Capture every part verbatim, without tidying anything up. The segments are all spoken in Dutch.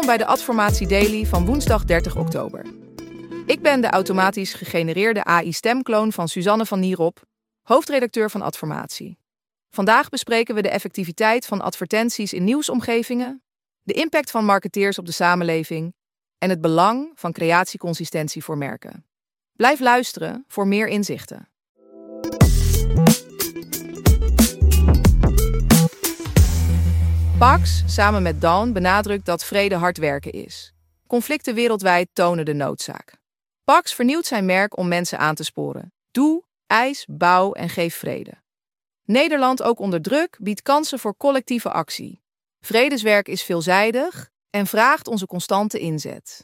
bij de Adformatie Daily van woensdag dertig oktober. Ik ben de automatisch gegenereerde A I-stemkloon van Suzanne van Nierop, hoofdredacteur van Adformatie. Vandaag bespreken we de effectiviteit van advertenties in nieuwsomgevingen, de impact van marketeers op de samenleving en het belang van creatieconsistentie voor merken. Blijf luisteren voor meer inzichten. Pax, samen met Dawn, benadrukt dat vrede hard werken is. Conflicten wereldwijd tonen de noodzaak. Pax vernieuwt zijn merk om mensen aan te sporen. Doe, eis, bouw en geef vrede. Nederland, ook onder druk, biedt kansen voor collectieve actie. Vredeswerk is veelzijdig en vraagt onze constante inzet.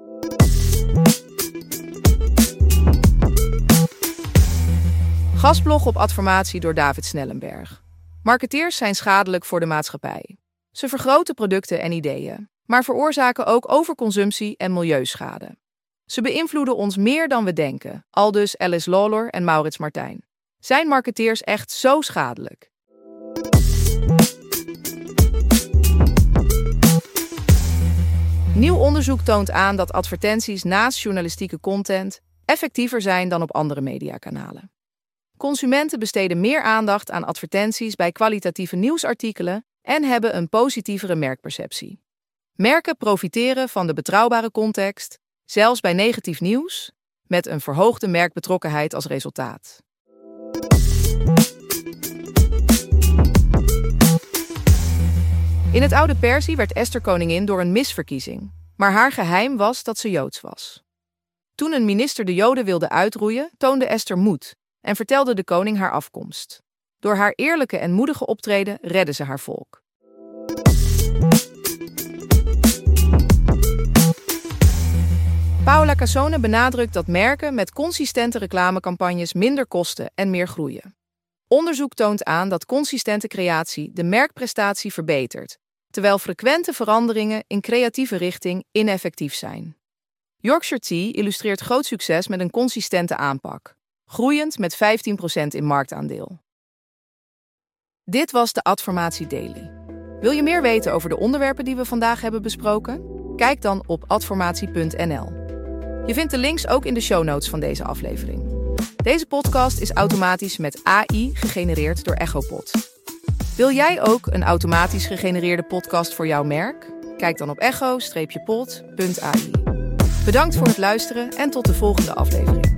Gastblog op Adformatie door David Snellenberg. Marketeers zijn schadelijk voor de maatschappij. Ze vergroten producten en ideeën, maar veroorzaken ook overconsumptie en milieuschade. Ze beïnvloeden ons meer dan we denken, aldus Alice Lawlor en Maurits Martijn. Zijn marketeers echt zo schadelijk? Nieuw onderzoek toont aan dat advertenties naast journalistieke content effectiever zijn dan op andere mediakanalen. Consumenten besteden meer aandacht aan advertenties bij kwalitatieve nieuwsartikelen en hebben een positievere merkperceptie. Merken profiteren van de betrouwbare context, zelfs bij negatief nieuws, met een verhoogde merkbetrokkenheid als resultaat. In het oude Perzië werd Esther koningin door een misverkiezing, maar haar geheim was dat ze Joods was. Toen een minister de Joden wilde uitroeien, toonde Esther moed en vertelde de koning haar afkomst. Door haar eerlijke en moedige optreden redde ze haar volk. Paola Cassone benadrukt dat merken met consistente reclamecampagnes minder kosten en meer groeien. Onderzoek toont aan dat consistente creatie de merkprestatie verbetert, terwijl frequente veranderingen in creatieve richting ineffectief zijn. Yorkshire Tea illustreert groot succes met een consistente aanpak, groeiend met vijftien procent in marktaandeel. Dit was de Adformatie Daily. Wil je meer weten over de onderwerpen die we vandaag hebben besproken? Kijk dan op adformatie punt n l. Je vindt de links ook in de show notes van deze aflevering. Deze podcast is automatisch met A I gegenereerd door Echopod. Wil jij ook een automatisch gegenereerde podcast voor jouw merk? Kijk dan op echo pod punt a i. Bedankt voor het luisteren en tot de volgende aflevering.